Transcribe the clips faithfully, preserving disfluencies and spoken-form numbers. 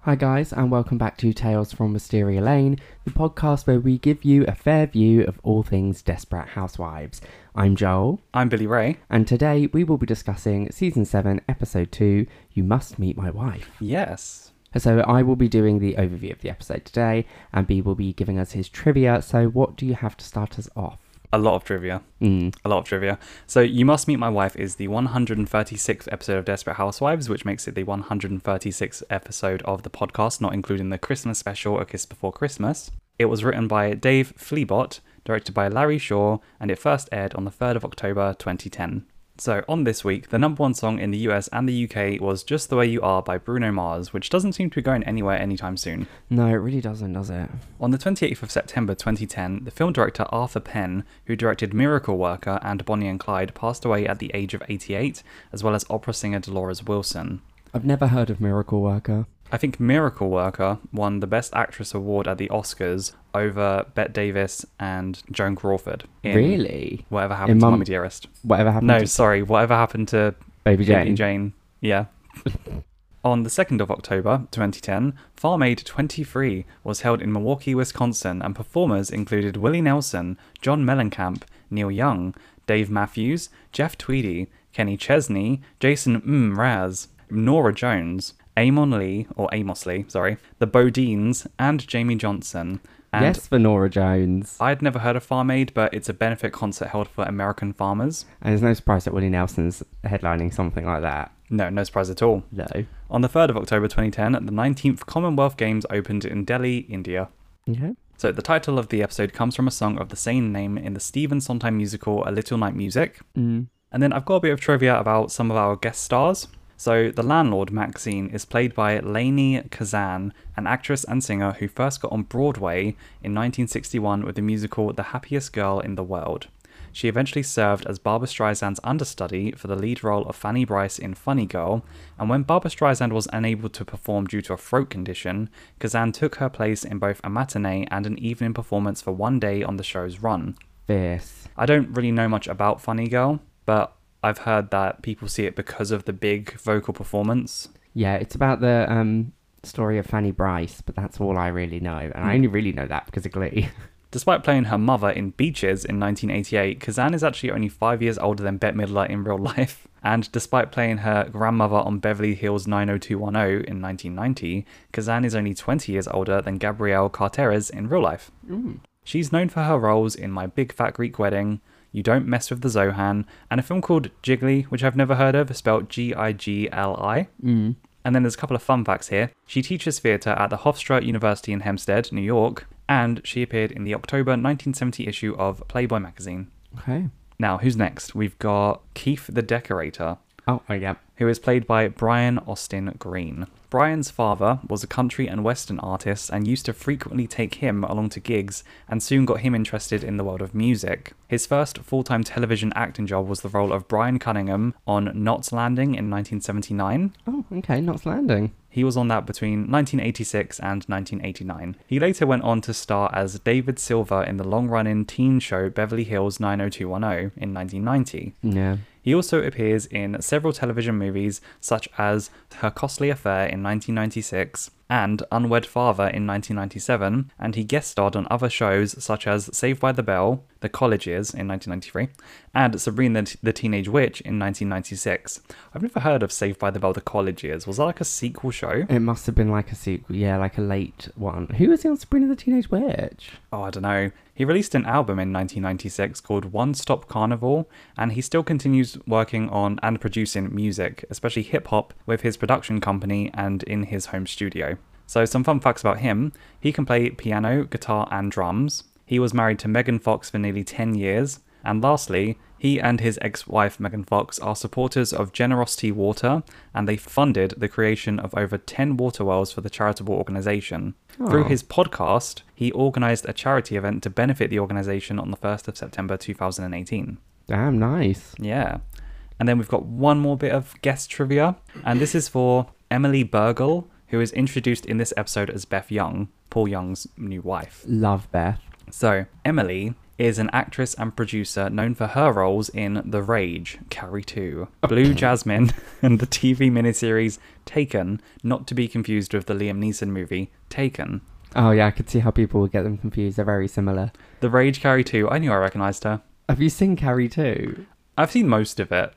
Hi guys, and welcome back to Tales from Wisteria Lane, the podcast where we give you a fair view of all things Desperate Housewives. I'm Joel. I'm Billy Ray. And today we will be discussing Season seven, Episode two, You Must Meet My Wife. Yes. So I will be doing the overview of the episode today, and B will be giving us his trivia. So what do you have to start us off? A lot of trivia. Mm. A lot of trivia. So You Must Meet My Wife is the one hundred thirty-sixth episode of Desperate Housewives, which makes it the one hundred thirty-sixth episode of the podcast, not including the Christmas special, A Kiss Before Christmas. It was written by Dave Fleabot, directed by Larry Shaw, and it first aired on the third of October twenty ten. So on this week, the number one song in the U S and the U K was Just The Way You Are by Bruno Mars, which doesn't seem to be going anywhere anytime soon. No, it really doesn't, does it? On the twenty-eighth of September twenty ten, the film director Arthur Penn, who directed Miracle Worker and Bonnie and Clyde, passed away at the age of eighty-eight, as well as opera singer Dolores Wilson. I've never heard of Miracle Worker. I think Miracle Worker won the Best Actress award at the Oscars over Bette Davis and Joan Crawford. In Really? Whatever Happened In to Mum- Mummy Dearest. Whatever happened No, to sorry, Whatever Happened to Baby Jane? Baby Jane. Yeah. On the second of October twenty ten, Farm Aid twenty-three was held in Milwaukee, Wisconsin, and performers included Willie Nelson, John Mellencamp, Neil Young, Dave Matthews, Jeff Tweedy, Kenny Chesney, Jason Mraz, Nora Jones, Amon Lee, or Amos Lee, sorry, the Bodines, and Jamie Johnson. And Yes, for Nora Jones. I'd never heard of Farm Aid, but it's a benefit concert held for American farmers. And there's no surprise that Willie Nelson's headlining something like that. No, no surprise at all. No. On the third of October twenty ten, the nineteenth Commonwealth Games opened in Delhi, India. Okay. So the title of the episode comes from a song of the same name in the Stephen Sondheim musical A Little Night Music. Mm. And then I've got a bit of trivia about some of our guest stars. So the landlord, Maxine, is played by Lainey Kazan, an actress and singer who first got on Broadway in nineteen sixty-one with the musical The Happiest Girl in the World. She eventually served as Barbra Streisand's understudy for the lead role of Fanny Brice in Funny Girl, and when Barbra Streisand was unable to perform due to a throat condition, Kazan took her place in both a matinee and an evening performance for one day on the show's run. Fierce. I don't really know much about Funny Girl, but I've heard that people see it because of the big vocal performance. Yeah, it's about the um story of Fanny Brice, but that's all I really know. And I only really know that because of Glee. Despite playing her mother in Beaches in nineteen eighty-eight, Kazan is actually only five years older than Bette Midler in real life. And despite playing her grandmother on Beverly Hills nine oh two one oh in nineteen ninety, Kazan is only twenty years older than Gabrielle Carteres in real life. Mm. She's known for her roles in My Big Fat Greek Wedding, You Don't Mess With the Zohan, and a film called Jiggly, which I've never heard of, spelled G I G L I. Mm. And then there's a couple of fun facts here. She teaches theatre at the Hofstra University in Hempstead, New York, and she appeared in the October nineteen seventy issue of Playboy magazine. Okay. Now, who's next? We've got Keith the Decorator, Oh, oh, yeah. who is played by Brian Austin Green. Brian's father was a country and western artist and used to frequently take him along to gigs and soon got him interested in the world of music. His first full-time television acting job was the role of Brian Cunningham on Knots Landing in nineteen seventy-nine. Oh, okay. Knots Landing. He was on that between nineteen eighty-six and nineteen eighty-nine. He later went on to star as David Silver in the long-running teen show Beverly Hills nine oh two one oh in nineteen ninety. Yeah. He also appears in several television movies such as Her Costly Affair in nineteen ninety-six and Unwed Father in nineteen ninety-seven, and he guest starred on other shows such as Saved by the Bell, The College Years in nineteen ninety-three, and Sabrina the, the Teenage Witch in nineteen ninety-six. I've never heard of Saved by the Bell, The College Years. Was that like a sequel show? It must have been like a sequel. Yeah, like a late one. Who was he on Sabrina the Teenage Witch? Oh, I don't know. He released an album in nineteen ninety-six called One Stop Carnival, and he still continues working on and producing music, especially hip-hop, with his production company and in his home studio. So some fun facts about him. He can play piano, guitar, and drums. He was married to Megan Fox for nearly ten years. And lastly, he and his ex-wife Megan Fox are supporters of Generosity Water, and they funded the creation of over ten water wells for the charitable organisation. Oh. Through his podcast, he organised a charity event to benefit the organisation on the first of September two thousand eighteen. Damn, nice. Yeah. And then we've got one more bit of guest trivia, and this is for Emily Burgle, who is introduced in this episode as Beth Young, Paul Young's new wife. Love Beth. So, Emily is an actress and producer known for her roles in The Rage, Carrie two, Blue Jasmine, and the T V miniseries Taken, not to be confused with the Liam Neeson movie Taken. Oh yeah, I could see how people would get them confused. They're very similar. The Rage, Carrie two, I knew I recognised her. Have you seen Carrie two? I've seen most of it.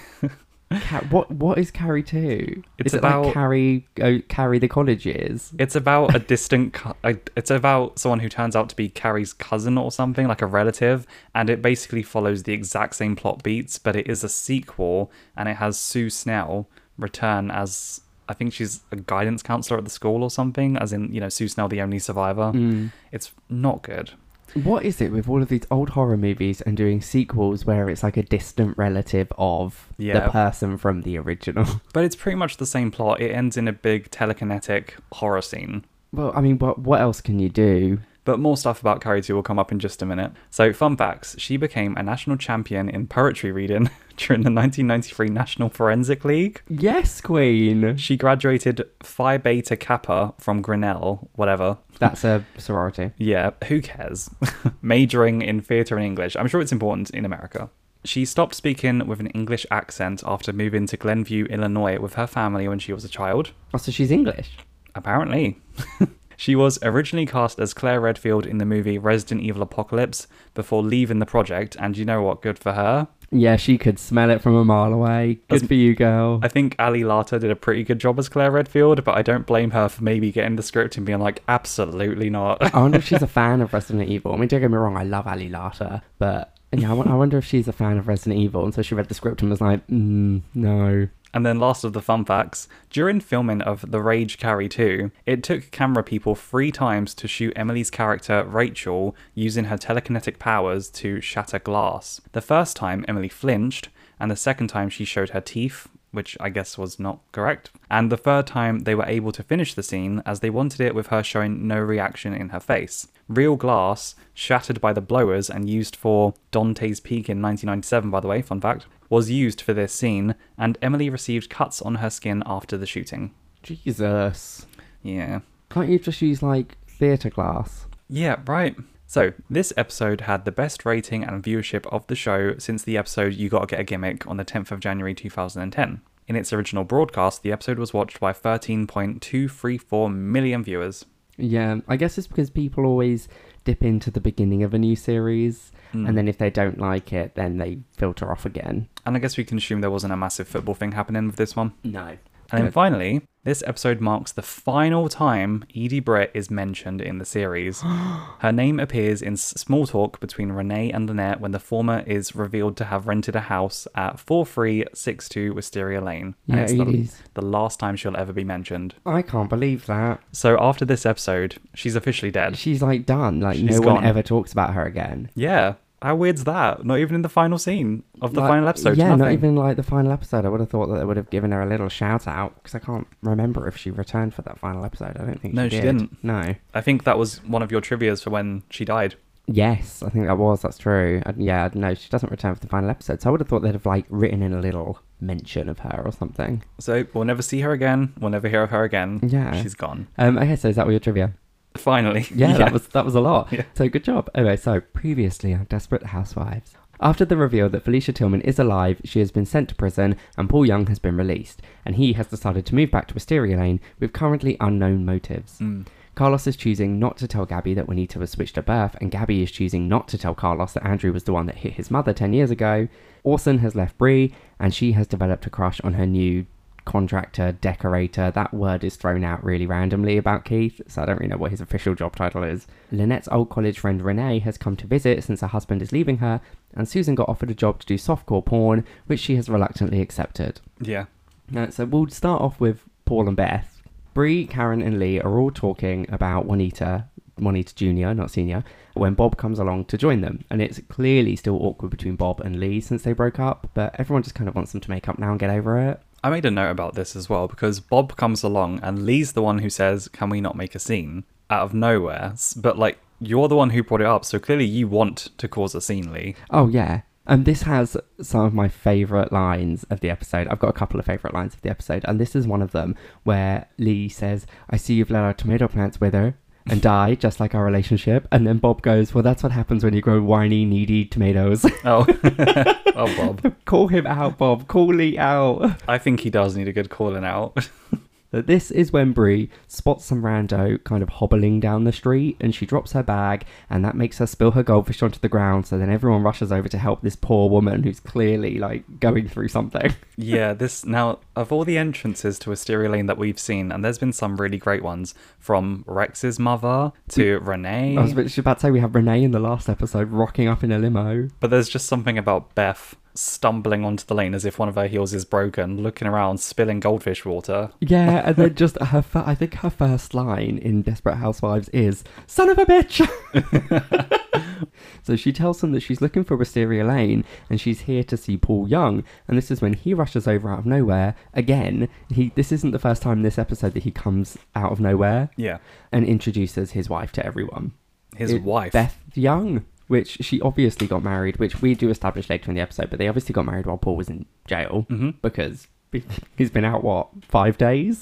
Ca- what What is Carrie two? It's is it about like Carrie, oh, Carrie the college years? It's about a distant. co- a- It's about someone who turns out to be Carrie's cousin or something, like a relative, and it basically follows the exact same plot beats, but it is a sequel, and it has Sue Snell return as, I think she's a guidance counselor at the school or something, as in, you know, Sue Snell, the only survivor. Mm. It's not good. What is it with all of these old horror movies and doing sequels where it's like a distant relative of Yeah. the person from the original? But it's pretty much the same plot. It ends in a big telekinetic horror scene. Well, I mean, what what else can you do? But more stuff about Carrie two will come up in just a minute. So, fun facts. She became a national champion in poetry reading during the nineteen ninety-three National Forensic League. Yes, Queen. She graduated Phi Beta Kappa from Grinnell, whatever. That's a sorority. Yeah, who cares? Majoring in theatre and English. I'm sure it's important in America. She stopped speaking with an English accent after moving to Glenview, Illinois with her family when she was a child. Oh, so she's English. Apparently. She was originally cast as Claire Redfield in the movie Resident Evil Apocalypse before leaving the project, and you know what? Good for her. Yeah, she could smell it from a mile away. Good As- for you, girl. I think Ali Larter did a pretty good job as Claire Redfield, but I don't blame her for maybe getting the script and being like, absolutely not. I wonder if she's a fan of Resident Evil. I mean, don't get me wrong, I love Ali Larter, but yeah, I wo- I wonder if she's a fan of Resident Evil, and so she read the script and was like, mm, no. And then last of the fun facts, during filming of The Rage Carrie two, it took camera people three times to shoot Emily's character Rachel using her telekinetic powers to shatter glass. The first time Emily flinched, and the second time she showed her teeth, which I guess was not correct. And the third time they were able to finish the scene as they wanted it with her showing no reaction in her face. Real glass, shattered by the blowers and used for Dante's Peak in nineteen ninety-seven, by the way, fun fact, was used for this scene, and Emily received cuts on her skin after the shooting. Jesus. Yeah. Can't you just use, like, theatre glass? Yeah, right. So, this episode had the best rating and viewership of the show since the episode You Gotta Get a Gimmick on the tenth of January two thousand ten. In its original broadcast, the episode was watched by thirteen point two three four million viewers. Yeah, I guess it's because people always dip into the beginning of a new series, Mm. and then if they don't like it, then they filter off again. And I guess we can assume there wasn't a massive football thing happening with this one. No. And then Good. finally, this episode marks the final time Edie Britt is mentioned in the series. Her name appears in s- small talk between Renee and Lynette when the former is revealed to have rented a house at four three six two Wisteria Lane. And Yeah, it's the, Edie's. the last time she'll ever be mentioned. I can't believe that. So after this episode, she's officially dead. She's, like, done. Like, She's no one gone. ever talks about her again. Yeah. How weird's that? Not even in the final scene of the Like, final episode. Yeah, nothing. not even, like, the final episode. I would have thought that they would have given her a little shout-out, because I can't remember if she returned for that final episode. I don't think No, she she did. didn't. No. I think that was one of your trivias for when she died. Yes, I think that was. That's true. I, yeah, no, she doesn't return for the final episode. So I would have thought they'd have, like, written in a little mention of her or something. So we'll never see her again. We'll never hear of her again. Yeah. She's gone. Um, okay, so is that all your trivia? Finally. Yeah, that was that was a lot. Yeah. So good job. Anyway, so previously on Desperate Housewives. After the reveal that Felicia Tillman is alive, she has been sent to prison and Paul Young has been released, and he has decided to move back to Wisteria Lane with currently unknown motives. Mm. Carlos is choosing not to tell Gabby that Juanita was switched at birth, and Gabby is choosing not to tell Carlos that Andrew was the one that hit his mother ten years ago. Orson has left Bree, and she has developed a crush on her new contractor, decorator. That word is thrown out really randomly about Keith, so I don't really know what his official job title is. Lynette's old college friend Renee has come to visit since her husband is leaving her, and Susan got offered a job to do softcore porn, which she has reluctantly accepted. Yeah. Uh, so we'll start off with Paul and Beth. Bree, Karen and Lee are all talking about Juanita, Juanita Junior, not Senior, when Bob comes along to join them. And it's clearly still awkward between Bob and Lee since they broke up, but everyone just kind of wants them to make up now and get over it. I made a note about this as well because Bob comes along and Lee's the one who says, "Can we not make a scene?" out of nowhere. S- But like, you're the one who brought it up, so clearly you want to cause a scene, Lee. Oh, yeah. And this has some of my favourite lines of the episode. I've got a couple of favourite lines of the episode, and this is one of them where Lee says, "I see you've let our tomato plants wither." and die, just like our relationship. And then Bob goes, well, that's what happens when you grow whiny, needy tomatoes. Oh. Oh, Bob. Call him out, Bob. Call Lee out. I think he does need a good calling out. So this is when Bree spots some rando kind of hobbling down the street, and she drops her bag, and that makes her spill her goldfish onto the ground. So then everyone rushes over to help this poor woman who's clearly like going through something. Yeah, this now, of all the entrances to Wisteria Lane that we've seen, and there's been some really great ones, from Rex's mother to Renee. I was about to say we have Renee in the last episode rocking up in a limo. But there's just something about Beth stumbling onto the lane as if one of her heels is broken, looking around, spilling goldfish water. Yeah, and then just her, fir- I think her first line in Desperate Housewives is, son of a bitch! So she tells them that she's looking for Wisteria Lane and she's here to see Paul Young. And this is when he rushes over out of nowhere. Again, he this isn't the first time in this episode that he comes out of nowhere. Yeah. And introduces his wife to everyone. His It- wife. Beth Young. Which she obviously got married, which we do establish later in the episode, but they obviously got married while Paul was in jail Mm-hmm. because he's been out, what, five days?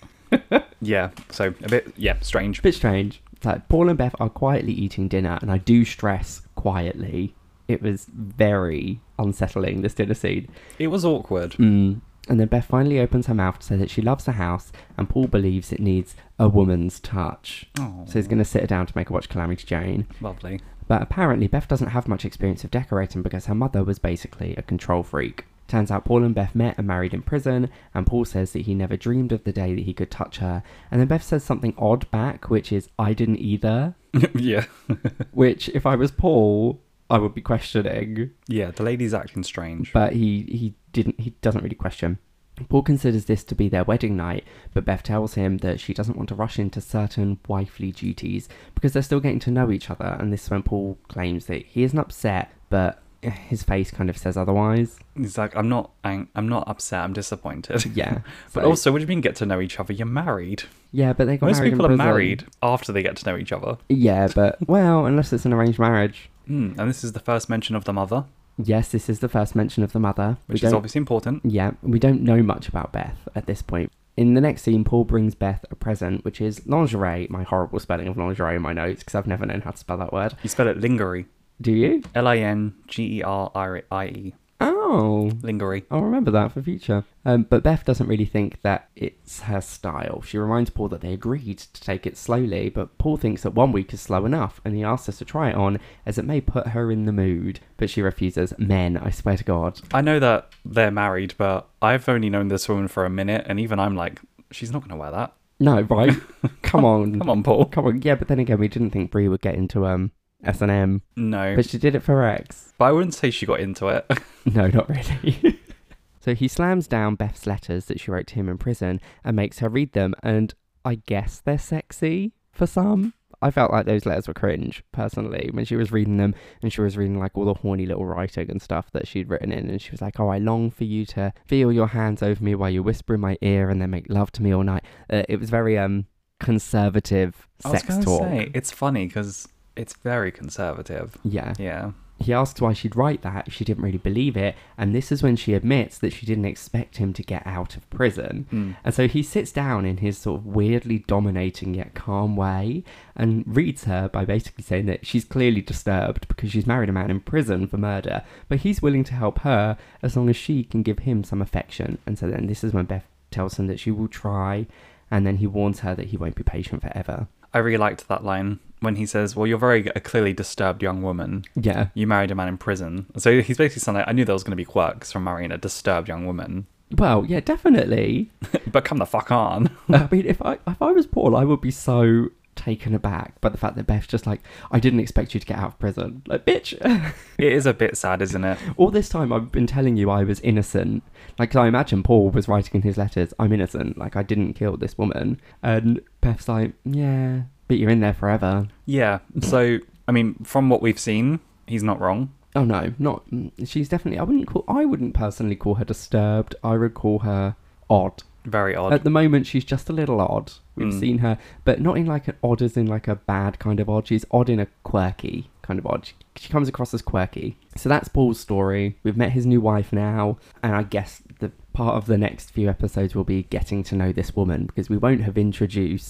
Yeah, so a bit, yeah, strange. Bit strange. It's like Paul and Beth are quietly eating dinner, and I do stress quietly. It was very unsettling, this dinner scene. It was awkward. Mm. And then Beth finally opens her mouth to say that she loves the house, and Paul believes it needs a woman's touch. Oh, So he's going to sit her down to make her watch Calamity Jane. lovely. But apparently Beth doesn't have much experience of decorating because her mother was basically a control freak. Turns out Paul and Beth met and married in prison, and Paul says that he never dreamed of the day that he could touch her. And then Beth says something odd back, which is, I didn't either. Yeah. Which, if I was Paul, I would be questioning. Yeah, the lady's acting strange. But he, he didn't, he doesn't really question. Paul considers this to be their wedding night, but Beth tells him that she doesn't want to rush into certain wifely duties because they're still getting to know each other. And this is when Paul claims that he isn't upset, but his face kind of says otherwise. He's like, I'm not ang- I'm not upset, I'm disappointed. Yeah. But so- also, what do you mean get to know each other? You're married. Yeah, but they got Most married people in are prison. married after they get to know each other. Yeah, but, well, unless it's an arranged marriage. Mm, and this is the first mention of the mother, Yes, this is the first mention of the mother. which We is don't- obviously important. Yeah, we don't know much about Beth at this point. In the next scene, Paul brings Beth a present, which is lingerie, my horrible spelling of lingerie in my notes, because I've never known how to spell that word. You spell it lingerie. Do you? L I N G E R I E. Oh, Lingerie. I'll remember that for future. Um, but Beth doesn't really think that it's her style. She reminds Paul that they agreed to take it slowly, but Paul thinks that one week is slow enough, and he asks us to try it on, as it may put her in the mood. But she refuses. Men, I swear to God. I know that they're married, but I've only known this woman for a minute, and even I'm like, she's not going to wear that. No, right? Come on. Come on, Paul. Come on. Yeah, but then again, we didn't think Brie would get into um S and M. No. But she did it for her ex. But I wouldn't say she got into it. No, not really. So he slams down Beth's letters that she wrote to him in prison and makes her read them, and I guess they're sexy for some. I felt like those letters were cringe, personally, when she was reading them, and she was reading like all the horny little writing and stuff that she'd written in, and she was like, oh, I long for you to feel your hands over me while you whisper in my ear and then make love to me all night. Uh, it was very um conservative I was sex going to talk. say, it's funny because it's very conservative. Yeah. Yeah. He asks why she'd write that if she didn't really believe it, and this is when she admits that she didn't expect him to get out of prison. Mm. And so he sits down in his sort of weirdly dominating yet calm way and reads her by basically saying that she's clearly disturbed because she's married a man in prison for murder, but he's willing to help her as long as she can give him some affection. And so then this is when Beth tells him that she will try, and then he warns her that he won't be patient forever. I really liked that line when he says, well, you're very a clearly disturbed young woman. Yeah. You married a man in prison. So he's basically saying, like, I knew there was going to be quirks from marrying a disturbed young woman. Well, yeah, definitely. But come the fuck on. I mean, if I if I was Paul, I would be so taken aback by the fact that Beth's just like, I didn't expect you to get out of prison. Like, bitch. It is a bit sad, isn't it? All this time I've been telling you I was innocent. Like, 'cause I imagine Paul was writing in his letters, I'm innocent. Like, I didn't kill this woman. And Beth's like, yeah, but you're in there forever. Yeah. So, I mean, from what we've seen, he's not wrong. Oh no, not. She's definitely. I wouldn't call. I wouldn't personally call her disturbed. I would call her odd. Very odd. At the moment, she's just a little odd. We've Mm. seen her, but not in like an odd as in like a bad kind of odd. She's odd in a quirky kind of odd. She, she comes across as quirky. So that's Paul's story. We've met his new wife now, and I guess the part of the next few episodes will be getting to know this woman, because we won't have introduced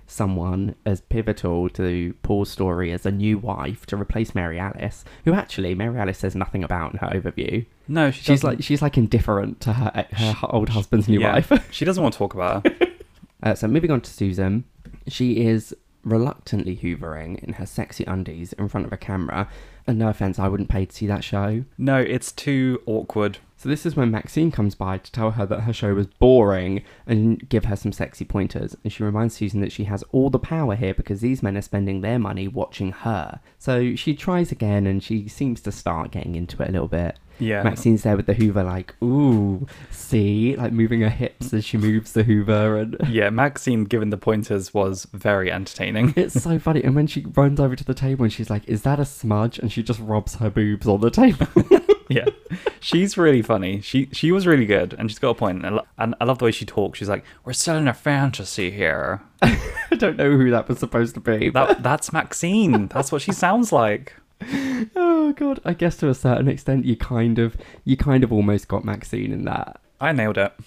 someone as pivotal to Paul's story as a new wife to replace Mary Alice, who actually Mary Alice says nothing about in her overview. No, she she's doesn't. like she's like indifferent to her her old husband's new Yeah, wife. She doesn't want to talk about her. Uh, so moving on to Susan, she is reluctantly hoovering in her sexy undies in front of a camera. And no offense, I wouldn't pay to see that show. No, it's too awkward. So this is when Maxine comes by to tell her that her show was boring and give her some sexy pointers. And she reminds Susan that she has all the power here because these men are spending their money watching her. So she tries again and she seems to start getting into it a little bit. Yeah. Maxine's there with the Hoover like, ooh, see? Like moving her hips as she moves the Hoover. And Yeah, Maxine giving the pointers was very entertaining. it's so funny. And when she runs over to the table and she's like, is that a smudge? And she just rubs her boobs on the table. Yeah, she's really funny. She she was really good, and she's got a point. And I, lo- and I love the way she talks. She's like, "We're selling a fantasy here." I don't know who that was supposed to be. But... That that's Maxine. That's what she sounds like. Oh god, I guess to a certain extent, you kind of you kind of almost got Maxine in that. I nailed it.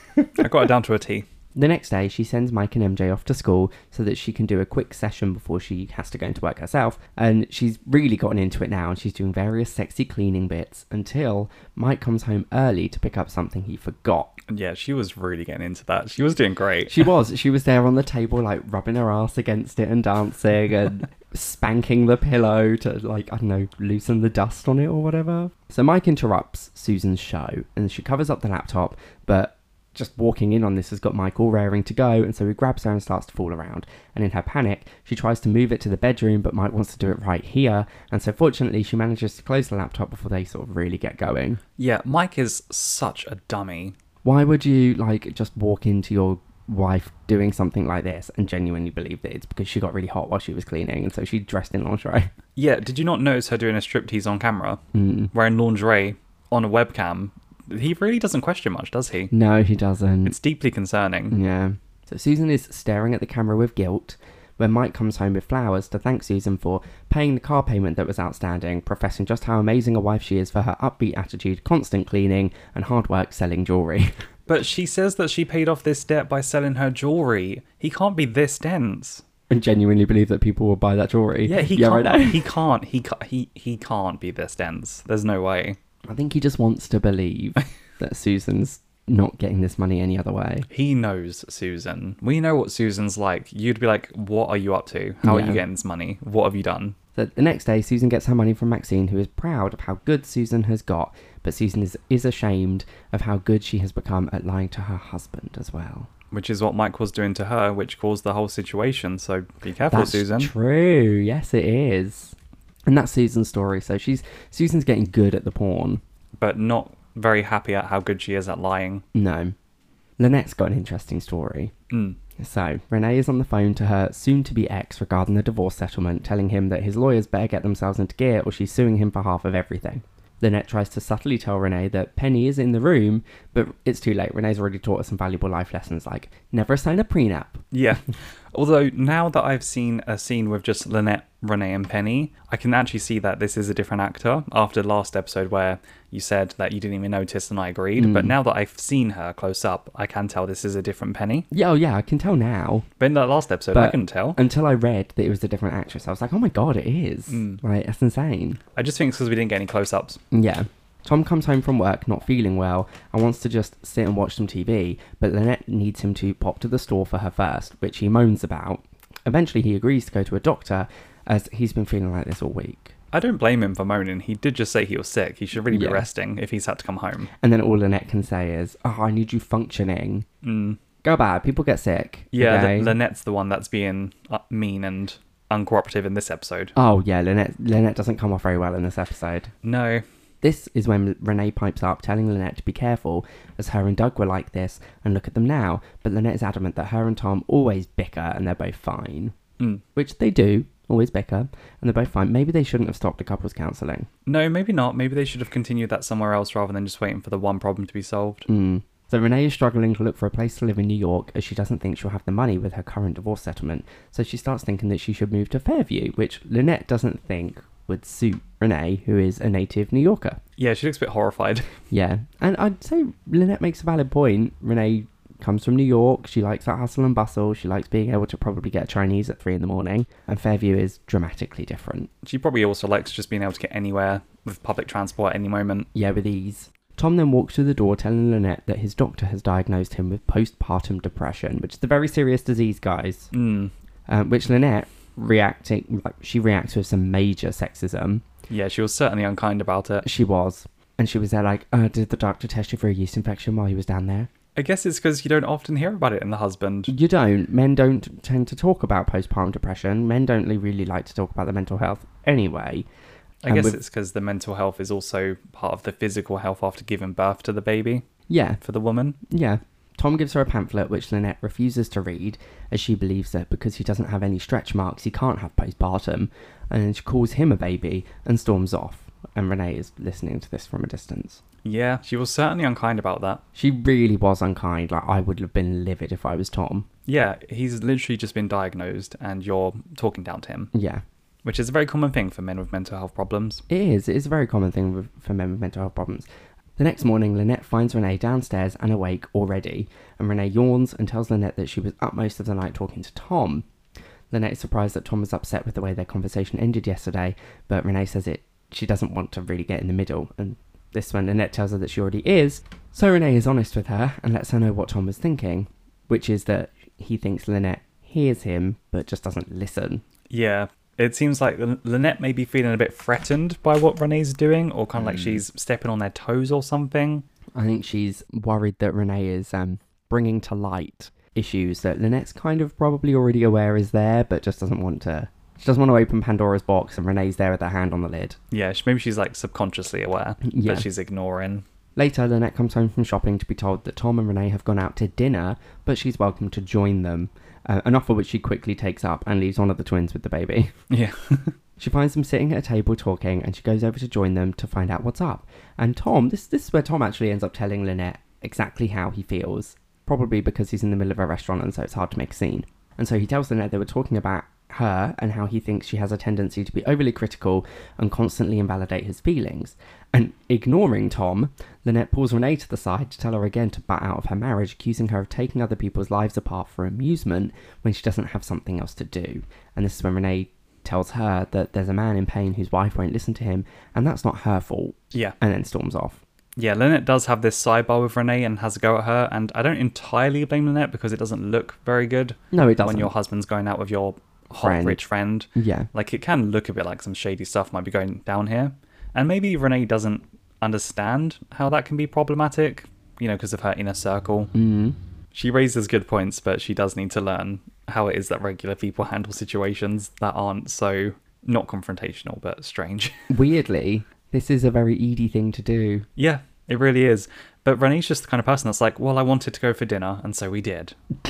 I got it down to a T. The next day, she sends Mike and M J off to school so that she can do a quick session before she has to go into work herself. And she's really gotten into it now, and she's doing various sexy cleaning bits until Mike comes home early to pick up something he forgot. Yeah, she was really getting into that. She was doing great. She was. She was there on the table, like, rubbing her ass against it and dancing and spanking the pillow to, like, I don't know, loosen the dust on it or whatever. So Mike interrupts Susan's show, and she covers up the laptop, but just walking in on this has got Mike all raring to go, and so he grabs her and starts to fool around. And in her panic, she tries to move it to the bedroom, but Mike wants to do it right here. And so fortunately, she manages to close the laptop before they sort of really get going. Yeah, Mike is such a dummy. Why would you, like, just walk into your wife doing something like this and genuinely believe that it's because she got really hot while she was cleaning, and so she dressed in lingerie? Yeah, did you not notice her doing a striptease on camera? Mm. Wearing lingerie on a webcam? He really doesn't question much, does he? No, he doesn't. It's deeply concerning. Yeah. So Susan is staring at the camera with guilt when Mike comes home with flowers to thank Susan for paying the car payment that was outstanding, professing just how amazing a wife she is for her upbeat attitude, constant cleaning, and hard work selling jewellery. But she says that she paid off this debt by selling her jewellery. He can't be this dense. And genuinely believe that people will buy that jewellery. Yeah, he yeah, can't. Right now. He can't. He ca- he he can't be this dense. There's no way. I think he just wants to believe that Susan's not getting this money any other way. He knows Susan. We know what Susan's like. You'd be like, what are you up to? How Yeah. are you getting this money? What have you done? So the next day, Susan gets her money from Maxine, who is proud of how good Susan has got. But Susan is, is ashamed of how good she has become at lying to her husband as well. Which is what Mike was doing to her, which caused the whole situation. So be careful, That's Susan. true. Yes, it is. And that's Susan's story. So she's Susan's getting good at the porn. But not very happy at how good she is at lying. No. Lynette's got an interesting story. Mm. So, Renee is on the phone to her soon-to-be ex regarding the divorce settlement, telling him that his lawyers better get themselves into gear or she's suing him for half of everything. Lynette tries to subtly tell Renee that Penny is in the room, but it's too late. Renee's already taught her some valuable life lessons like, never sign a prenup. Yeah. Although, now that I've seen a scene with just Lynette, Renee and Penny, I can actually see that this is a different actor after the last episode where you said that you didn't even notice and I agreed. Mm. But now that I've seen her close up, I can tell this is a different Penny. Yeah, oh yeah, I can tell now. But in that last episode, But I couldn't tell. Until I read that it was a different actress, I was like, oh my god, it is. Mm. Like, that's insane. I just think it's because we didn't get any close-ups. Yeah. Tom comes home from work not feeling well and wants to just sit and watch some T V, but Lynette needs him to pop to the store for her first, which he moans about. Eventually he agrees to go to a doctor as he's been feeling like this all week. I don't blame him for moaning. He did just say he was sick. He should really be Yeah. resting if he's had to come home. And then all Lynette can say is, oh, I need you functioning. Mm. Go bad, people get sick. Yeah, okay? L- Lynette's the one that's being uh, mean and uncooperative in this episode. Oh yeah, Lynette, Lynette doesn't come off very well in this episode. No. This is when Renee pipes up, telling Lynette to be careful, as her and Doug were like this, and look at them now. But Lynette is adamant that her and Tom always bicker, and they're both fine. Mm. Which they do, always bicker, and they're both fine. Maybe they shouldn't have stopped the couples counselling. No, maybe not. Maybe they should have continued that somewhere else rather than just waiting for the one problem to be solved. Mm. So Renee is struggling to look for a place to live in New York, as she doesn't think she'll have the money with her current divorce settlement. So she starts thinking that she should move to Fairview, which Lynette doesn't think would suit Renee, who is a native New Yorker. Yeah, she looks a bit horrified. Yeah, and I'd say Lynette makes a valid point. Renee comes from New York. She likes that hustle and bustle. She likes being able to probably get a Chinese at three in the morning. And Fairview is dramatically different. She probably also likes just being able to get anywhere with public transport at any moment. Yeah, with ease. Tom then walks through the door telling Lynette that his doctor has diagnosed him with postpartum depression, which is a very serious disease, guys. Mm. Um, which Lynette, reacting, like, she reacts with some major sexism. Yeah, she was certainly unkind about it. She was. And she was there like, uh, did the doctor test you for a yeast infection while he was down there? I guess it's because you don't often hear about it in The Husband. You don't. Men don't tend to talk about postpartum depression. Men don't really like to talk about their mental health anyway. I guess with... it's because the mental health is also part of the physical health after giving birth to the baby. Yeah. For the woman. Yeah. Tom gives her a pamphlet which Lynette refuses to read, as she believes that because he doesn't have any stretch marks, he can't have postpartum. And then she calls him a baby and storms off. And Renee is listening to this from a distance. Yeah, she was certainly unkind about that. She really was unkind. Like, I would have been livid if I was Tom. Yeah, he's literally just been diagnosed and you're talking down to him. Yeah. Which is a very common thing for men with mental health problems. It is. It is a very common thing with, for men with mental health problems. The next morning, Lynette finds Renee downstairs and awake already. And Renee yawns and tells Lynette that she was up most of the night talking to Tom. Lynette is surprised that Tom was upset with the way their conversation ended yesterday, but Renee says it she doesn't want to really get in the middle, and this when Lynette tells her that she already is. So Renee is honest with her and lets her know what Tom was thinking, which is that he thinks Lynette hears him, but just doesn't listen. Yeah, it seems like Lynette may be feeling a bit threatened by what Renee's doing, or kind of mm. like she's stepping on their toes or something. I think she's worried that Renee is um, bringing to light issues that Lynette's kind of probably already aware is there, but just doesn't want to... She doesn't want to open Pandora's box, and Renee's there with her hand on the lid. Yeah, maybe she's like subconsciously aware, yeah. but she's ignoring. Later, Lynette comes home from shopping to be told that Tom and Renee have gone out to dinner, but she's welcome to join them. Uh, an offer which she quickly takes up and leaves one of the twins with the baby. Yeah. She finds them sitting at a table talking, and she goes over to join them to find out what's up. And Tom, this, this is where Tom actually ends up telling Lynette exactly how he feels. Probably because he's in the middle of a restaurant and so it's hard to make a scene. And so he tells Lynette they were talking about her and how he thinks she has a tendency to be overly critical and constantly invalidate his feelings. And ignoring Tom, Lynette pulls Renee to the side to tell her again to butt out of her marriage, accusing her of taking other people's lives apart for amusement when she doesn't have something else to do. And this is when Renee tells her that there's a man in pain whose wife won't listen to him, and that's not her fault. Yeah. And then storms off. Yeah, Lynette does have this sidebar with Renee and has a go at her, and I don't entirely blame Lynette because it doesn't look very good. No, it doesn't. When your husband's going out with your hot, friend. rich friend. Yeah. Like, it can look a bit like some shady stuff might be going down here. And maybe Renee doesn't understand how that can be problematic, you know, because of her inner circle. Mm. She raises good points, but she does need to learn how it is that regular people handle situations that aren't so, not confrontational, but strange. Weirdly, this is a very Edie thing to do. Yeah, it really is. But Renee's just the kind of person that's like, well, I wanted to go for dinner, and so we did.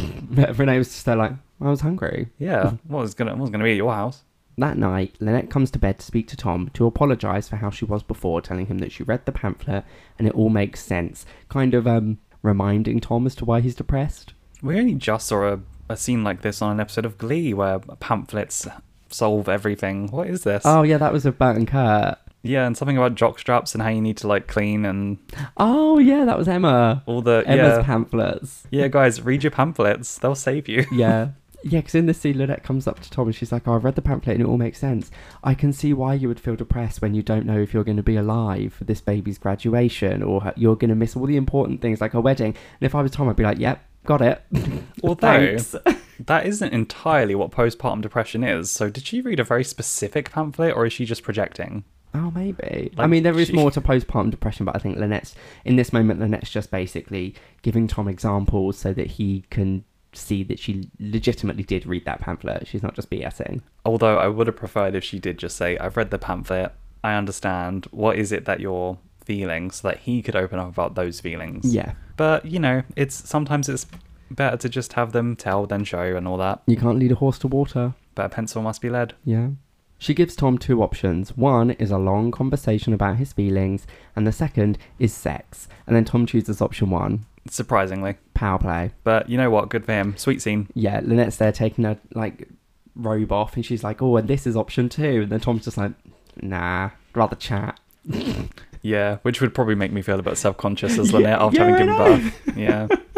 Renee was just there like, I was hungry. Yeah, what was gonna, what was gonna be at your house? That night, Lynette comes to bed to speak to Tom to apologise for how she was before, telling him that she read the pamphlet and it all makes sense. Kind of um reminding Tom as to why he's depressed. We only just saw a, a scene like this on an episode of Glee where pamphlets solve everything. What is this? Oh yeah, that was with Bert and Kurt. Yeah, and something about jock straps and how you need to like clean and... Oh yeah, that was Emma. All the... Emma's yeah. pamphlets. Yeah, guys, read your pamphlets. They'll save you. Yeah. Yeah, because in this scene, Lynette comes up to Tom and she's like, oh, I've read the pamphlet and it all makes sense. I can see why you would feel depressed when you don't know if you're going to be alive for this baby's graduation or her, you're going to miss all the important things like a wedding. And if I was Tom, I'd be like, yep, got it. Although, that isn't entirely what postpartum depression is. So did she read a very specific pamphlet or is she just projecting? Oh, maybe. Like, I mean, there is she... more to postpartum depression, but I think Lynette's, in this moment, Lynette's just basically giving Tom examples so that he can see that she legitimately did read that pamphlet. She's not just BSing. Although I would have preferred if she did just say, I've read the pamphlet, I understand, what is it that you're feeling, so that he could open up about those feelings. Yeah. But, you know, it's sometimes it's better to just have them tell than show and all that. You can't lead a horse to water. But a pencil must be led. Yeah. She gives Tom two options. One is a long conversation about his feelings, and the second is sex. And then Tom chooses option one. Surprisingly. Power play. But you know what? Good for him. Sweet scene. Yeah, Lynette's there taking her, like, robe off, and she's like, oh, and this is option two. And then Tom's just like, nah, I'd rather chat. Yeah, which would probably make me feel a bit self-conscious as Lynette yeah, after yeah, having given birth. Yeah.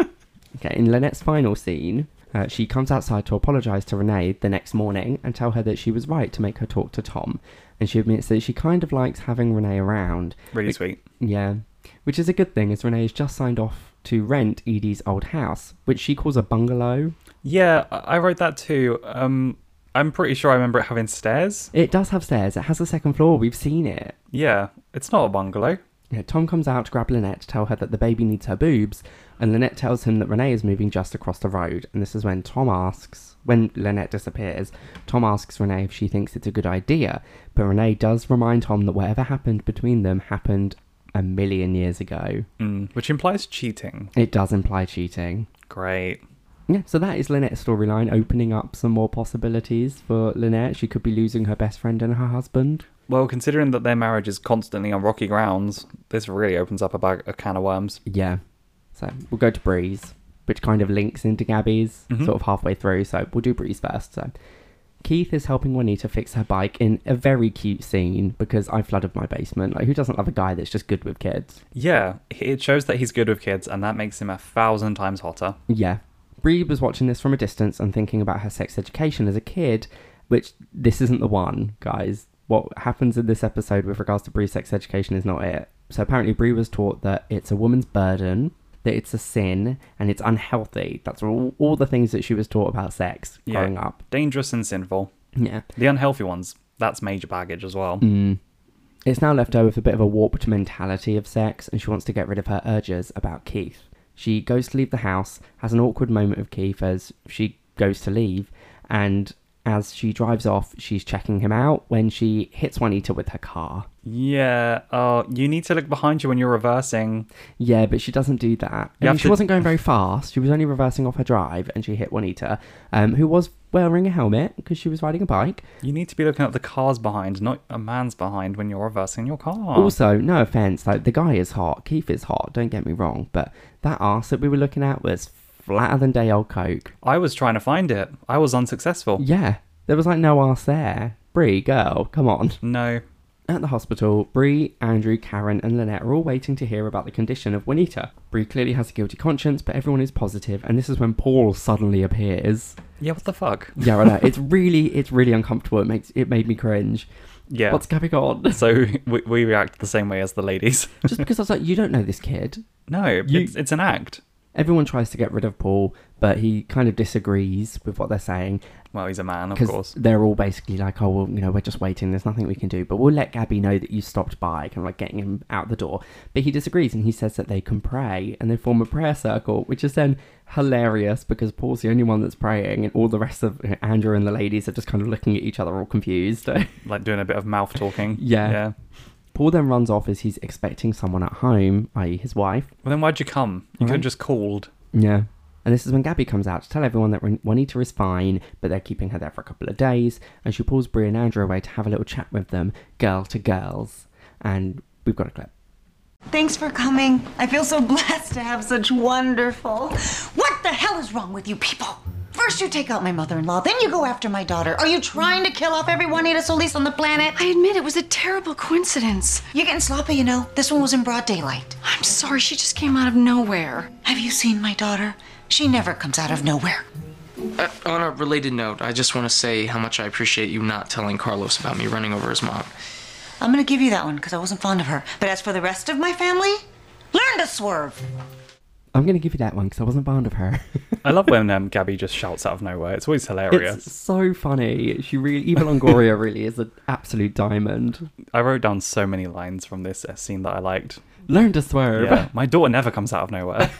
Okay, in Lynette's final scene, uh, she comes outside to apologise to Renee the next morning and tell her that she was right to make her talk to Tom. And she admits that she kind of likes having Renee around. Really Which, sweet. Yeah, which is a good thing, as Renee has just signed off to rent Edie's old house, which she calls a bungalow. Yeah, I I wrote that too. Um, I'm pretty sure I remember it having stairs. It does have stairs. It has a second floor. We've seen it. Yeah, it's not a bungalow. Yeah, Tom comes out to grab Lynette to tell her that the baby needs her boobs, and Lynette tells him that Renee is moving just across the road. And this is when Tom asks, when Lynette disappears, Tom asks Renee if she thinks it's a good idea. But Renee does remind Tom that whatever happened between them happened a million years ago. Mm, which implies cheating. It does imply cheating. Great. Yeah, so that is Lynette's storyline, opening up some more possibilities for Lynette. She could be losing her best friend and her husband. Well, considering that their marriage is constantly on rocky grounds, this really opens up a, bag, a can of worms. Yeah. So we'll go to Bree's, which kind of links into Gabby's Mhm. sort of halfway through. So we'll do Bree's first. So Keith is helping Juanita fix her bike in a very cute scene because I flooded my basement. Like, who doesn't love a guy that's just good with kids? Yeah, it shows that he's good with kids, and that makes him a thousand times hotter. Yeah. Bree was watching this from a distance and thinking about her sex education as a kid, which this isn't the one, guys. What happens in this episode with regards to Bree's sex education is not it. So apparently Bree was taught that it's a woman's burden, that it's a sin, and it's unhealthy. That's all, all the things that she was taught about sex Yeah. growing up. Dangerous and sinful. Yeah. The unhealthy ones, that's major baggage as well. Mm. It's now left her with a bit of a warped mentality of sex, and she wants to get rid of her urges about Keith. She goes to leave the house, has an awkward moment with Keith as she goes to leave, and as she drives off, she's checking him out when she hits Juanita with her car. Yeah, uh, you need to look behind you when you're reversing. Yeah, but she doesn't do that. I You mean, have she to- wasn't going very fast. She was only reversing off her drive, and she hit Juanita, um, who was wearing a helmet because she was riding a bike. You need to be looking at the cars behind, not a man's behind when you're reversing your car. Also, no offense, like the guy is hot, Keith is hot. Don't get me wrong, but that arse that we were looking at was flatter than day old coke. I was trying to find it. I was unsuccessful. Yeah, there was like no arse there. Bree, girl, come on. No. At the hospital, Bree, Andrew, Karen, and Lynette are all waiting to hear about the condition of Juanita. Bree clearly has a guilty conscience, but everyone is positive, and this is when Paul suddenly appears. Yeah, what the fuck? Yeah, I know. It's really, it's really uncomfortable. It makes it made me cringe. Yeah. What's going on? So we, we react the same way as the ladies. Just because I was like, you don't know this kid. No, You- it's, it's an act. Everyone tries to get rid of Paul, but he kind of disagrees with what they're saying. Well, he's a man, of Because course. they're all basically like, oh, well, you know, we're just waiting. There's nothing we can do. But we'll let Gabby know that you stopped by, kind of like getting him out the door. But he disagrees, and he says that they can pray, and they form a prayer circle, which is then hilarious because Paul's the only one that's praying, and all the rest of you know, Andrew and the ladies are just kind of looking at each other all confused. Like doing a bit of mouth talking. Yeah. Yeah. Paul then runs off as he's expecting someone at home, that is his wife. Well, then why'd you come? You could Right. have just called. Yeah. And this is when Gabby comes out to tell everyone that Juanita is fine, but they're keeping her there for a couple of days. And she pulls Bree and Andrew away to have a little chat with them, girl to girls. And we've got a clip. Thanks for coming. I feel so blessed to have such wonderful... What the hell is wrong with you people? First you take out my mother-in-law, then you go after my daughter. Are you trying to kill off every Juanita Solis on the planet? I admit it was a terrible coincidence. You're getting sloppy, you know. This one was in broad daylight. I'm sorry, she just came out of nowhere. Have you seen my daughter? She never comes out of nowhere. Uh, on a related note, I just want to say how much I appreciate you not telling Carlos about me running over his mom. I'm gonna give you that one because I wasn't fond of her. But as for the rest of my family, learn to swerve. I'm going to give you that one because I wasn't fond of her. I love when um, Gabby just shouts out of nowhere. It's always hilarious. It's so funny. She really, Eva Longoria really is an absolute diamond. I wrote down so many lines from this uh, scene that I liked. Learn to swerve. Yeah, my daughter never comes out of nowhere.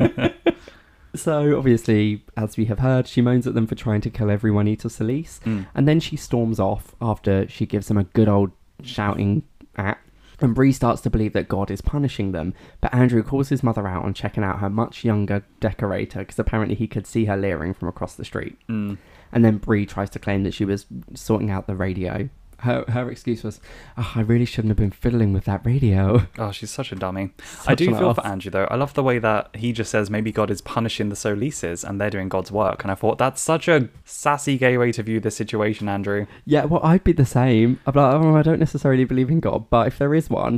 So, obviously, as we have heard, she moans at them for trying to kill every Juanita Solis. Mm. And then she storms off after she gives them a good old shouting at. And Bree starts to believe that God is punishing them. But Andrew calls his mother out on checking out her much younger decorator because apparently he could see her leering from across the street. Mm. And then Bree tries to claim that she was sorting out the radio. Her her excuse was, oh, I really shouldn't have been fiddling with that radio. Oh, she's such a dummy. I Such do an feel arse. for Andrew, though. I love the way that he just says maybe God is punishing the Solises and they're doing God's work. And I thought, that's such a sassy gay way to view this situation, Andrew. Yeah, well, I'd be the same. I'm like, oh, I don't necessarily believe in God, but if there is one,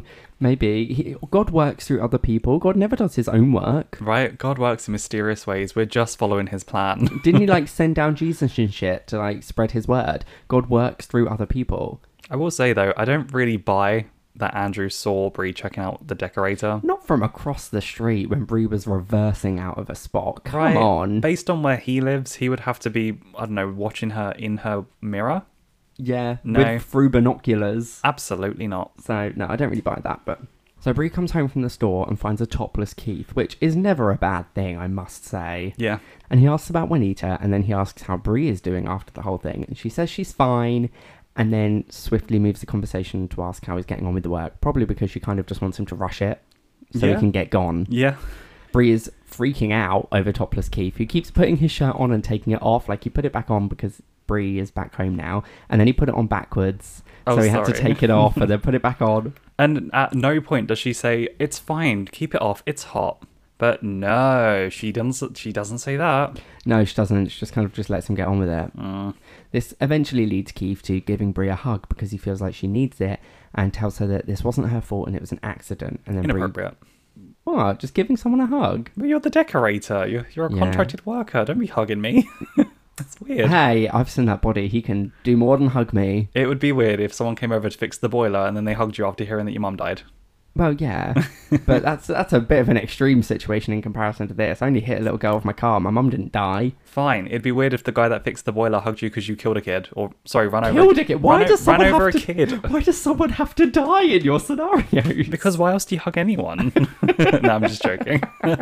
Maybe. He, God works through other people. God never does his own work. Right? God works in mysterious ways. We're just following his plan. Didn't he, like, send down Jesus and shit to, like, spread his word? God works through other people. I will say, though, I don't really buy that Andrew saw Bree checking out the decorator. Not from across the street when Bree was reversing out of a spot. Come Right. on. Based on where he lives, he would have to be, I don't know, watching her in her mirror. Yeah. No. With through binoculars. Absolutely not. So, no, I don't really buy that, but... So Bree comes home from the store and finds a topless Keith, which is never a bad thing, I must say. Yeah. And he asks about Juanita, and then he asks how Bree is doing after the whole thing. And she says she's fine, and then swiftly moves the conversation to ask how he's getting on with the work, probably because she kind of just wants him to rush it so Yeah. he can get gone. Yeah. Bree is freaking out over topless Keith, who keeps putting his shirt on and taking it off. Like, he put it back on because Bree is back home now, and then he put it on backwards, Oh, so he had to sorry. take it off and then put it back on. And at no point does she say, it's fine, keep it off, it's hot. But no, she doesn't, she doesn't say that. No, she doesn't. She just kind of just lets him get on with it. Mm. This eventually leads Keith to giving Bree a hug because he feels like she needs it, and tells her that this wasn't her fault and it was an accident. And then Bree, Inappropriate. what? Just giving someone a hug? But you're the decorator. You're, you're a Yeah. contracted worker. Don't be hugging me. That's weird. Hey, I've seen that body. He can do more than hug me. It would be weird if someone came over to fix the boiler and then they hugged you after hearing that your mum died. Well, yeah, but that's that's a bit of an extreme situation in comparison to this. I only hit a little girl with my car. My mum didn't die. Fine. It'd be weird if the guy that fixed the boiler hugged you because you killed a kid. Or, sorry, ran over Killed a kid. Why ran, does o- ran someone over have a to, kid. Why does someone have to die in your scenarios? Because why else do you hug anyone? No, I'm just joking.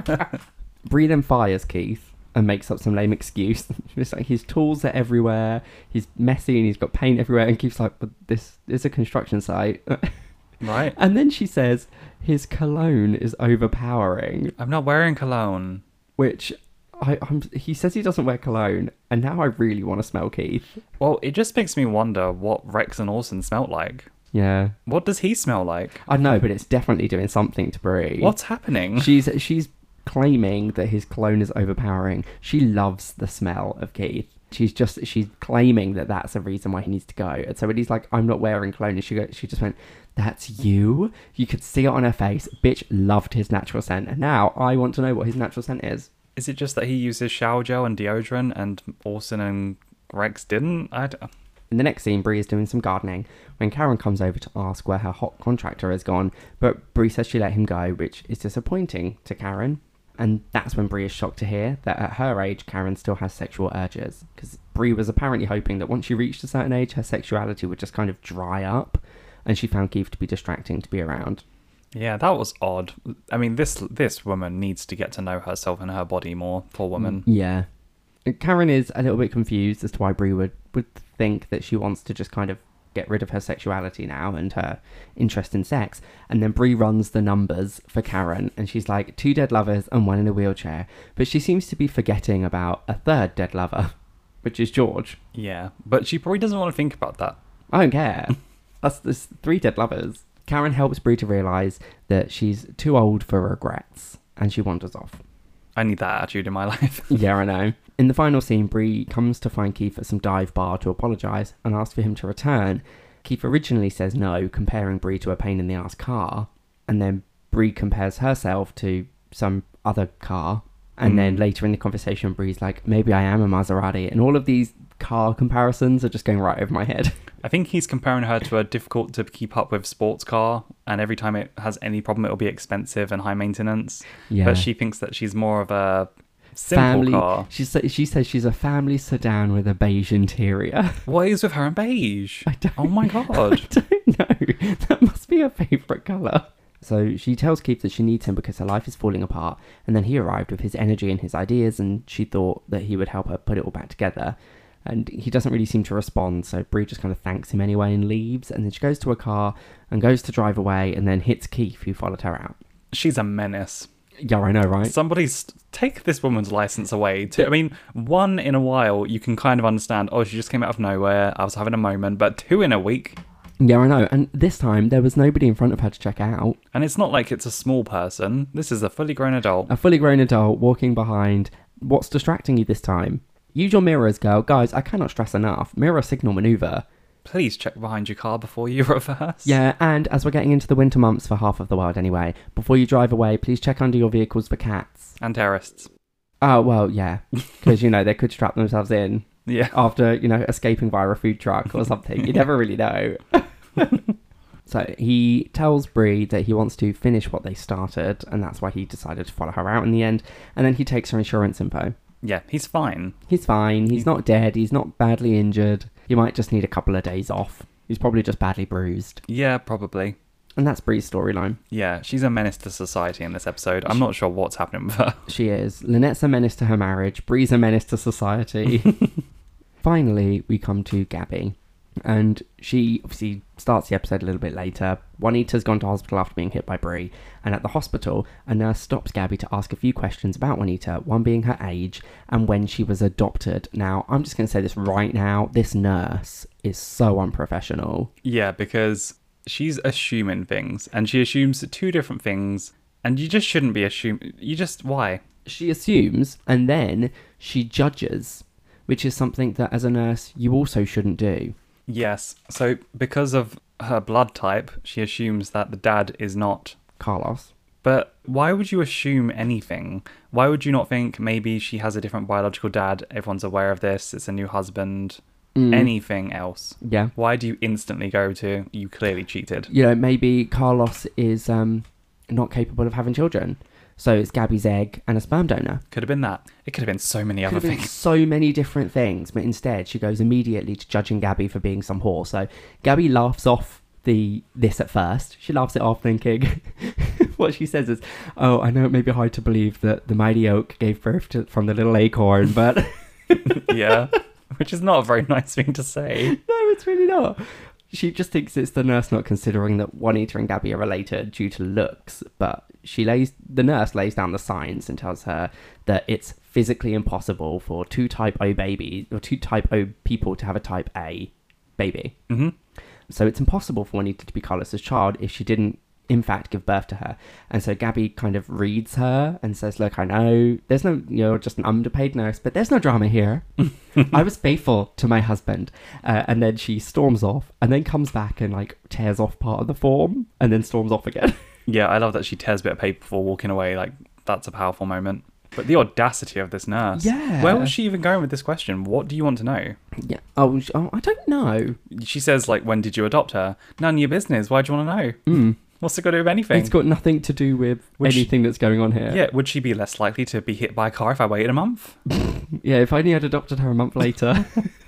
Bree then fires Keith and makes up some lame excuse. It's like his tools are everywhere, he's messy and he's got paint everywhere, and Keith's like, but this is a construction site. Right. And then she says his cologne is overpowering, I'm not wearing cologne. which I, I'm, he says he doesn't wear cologne, and now I really want to smell Keith. Well, it just makes me wonder what Rex and Orson smelt like. Yeah. What does he smell like? I know, but it's definitely doing something to Bree. What's happening? She's she's claiming that his cologne is overpowering. She loves the smell of Keith. She's just she's claiming that that's a reason why he needs to go. And so when he's like, "I'm not wearing cologne," and she go, she just went, "That's you." You could see it on her face. Bitch loved his natural scent, and now I want to know what his natural scent is. Is it just that he uses shower gel and deodorant and Orson and Rex didn't? I don't... In the next scene, Bree is doing some gardening when Karen comes over to ask where her hot contractor has gone, but Bree says she let him go, which is disappointing to Karen. And that's when Bree is shocked to hear that at her age, Karen still has sexual urges. Because Bree was apparently hoping that once she reached a certain age, her sexuality would just kind of dry up. And she found Keith to be distracting to be around. Yeah, that was odd. I mean, this this woman needs to get to know herself and her body more. Poor woman. Yeah. Karen is a little bit confused as to why Bree would, would think that she wants to just kind of get rid of her sexuality now and her interest in sex. And then Bree runs the numbers for Karen, and she's like, two dead lovers and one in a wheelchair. But she seems to be forgetting about a third dead lover, which is George. Yeah, but she probably doesn't want to think about that. I don't care. That's there's three dead lovers. Karen helps Bree to realise that she's too old for regrets, and she wanders off. I need that attitude in my life. Yeah, I know. In the final scene, Bree comes to find Keith at some dive bar to apologise and ask for him to return. Keith originally says no, comparing Bree to a pain-in-the-ass car, and then Bree compares herself to some other car, and Mm. then later in the conversation, Bree's like, maybe I am a Maserati, and all of these car comparisons are just going right over my head. I think he's comparing her to a difficult to keep up with sports car, and every time it has any problem, it'll be expensive and high maintenance. Yeah. But she thinks that she's more of a simple family, car. She, sa- she says she's a family sedan with a beige interior. What is with her in beige? I don't Oh my I god. don't know. That must be her favourite colour. So she tells Keith that she needs him because her life is falling apart, and then he arrived with his energy and his ideas, and she thought that he would help her put it all back together. And he doesn't really seem to respond, so Bree just kind of thanks him anyway and leaves, and then she goes to her car and goes to drive away, and then hits Keith, who followed her out. She's a menace. Yeah, I know, right? Somebody's take this woman's license away. Two, I mean, one in a while you can kind of understand. Oh, she just came out of nowhere. I was having a moment, but two in a week, Yeah, I know. And this time, there was nobody in front of her to check out. and it's not like it's a small person. This is a fully grown adult. A fully grown adult walking behind. What's distracting you this time? Use your mirrors, girl. Guys, I cannot stress enough. Mirror signal maneuver. please check behind your car before you reverse. Yeah, and as we're getting into the winter months for half of the world anyway, before you drive away, please check under your vehicles for cats. And terrorists. Oh, well, yeah, because, you know, they could strap themselves in Yeah. after, you know, escaping via a food truck or something. You never really know. So he tells Bree that he wants to finish what they started, and that's why he decided to follow her out in the end. And then he takes her insurance info. Yeah, he's fine. He's fine. He's not dead. He's not badly injured. He might just need a couple of days off. He's probably just badly bruised. Yeah, probably. And that's Bree's storyline. Yeah, she's a menace to society in this episode. I'm not sure what's happening with her. She is. Lynette's a menace to her marriage. Bree's a menace to society. Finally, we come to Gabby. And she obviously starts the episode a little bit later. Juanita's gone to hospital after being hit by Bree. And at the hospital, a nurse stops Gabby to ask a few questions about Juanita, one being her age and when she was adopted. Now, I'm just going to say this right now. This nurse is so unprofessional. Yeah, because she's assuming things. And she assumes two different things. And you just shouldn't be assuming. You just, why? She assumes and then she judges, which is something that as a nurse you also shouldn't do. Yes. So because of her blood type, she assumes that the dad is not Carlos. But why would you assume anything? Why would you not think maybe she has a different biological dad? Everyone's aware of this. It's a new husband. Mm. Anything else? Yeah. Why do you instantly go to, you clearly cheated? You know, maybe Carlos is um, not capable of having children. So it's Gabby's egg and a sperm donor. Could have been that. It could have been so many Could other have been things. so many different things. But instead, she goes immediately to judging Gabby for being some whore. So Gabby laughs off the this at first. She laughs it off thinking... What she says is, oh, I know it may be hard to believe that the mighty oak gave birth to, from the little acorn, but... Yeah, which is not a very nice thing to say. No, it's really not. She just thinks it's the nurse not considering that Juanita and Gabby are related due to looks, but she lays the nurse lays down the science and tells her that it's physically impossible for two type O babies, or two type O people to have a type A baby. Mm-hmm. So it's impossible for Juanita to be Carlos's child if she didn't in fact give birth to her. And so Gabby kind of reads her and says, look, I know there's no, you know, just an underpaid nurse, but there's no drama here. I was faithful to my husband. Uh, and then she storms off and then comes back and like tears off part of the form and then storms off again. Yeah, I love that she tears a bit of paper before walking away. Like, that's a powerful moment. But the audacity of this nurse. Yeah. Where was she even going with this question? What do you want to know? Yeah. Oh, sh- oh I don't know. She says, like, when did you adopt her? None of your business. Why do you want to know? Mm. What's it got to do with anything? It's got nothing to do with Would anything she, that's going on here. Yeah, would she be less likely to be hit by a car if I waited a month? Yeah, if I only had adopted her a month later.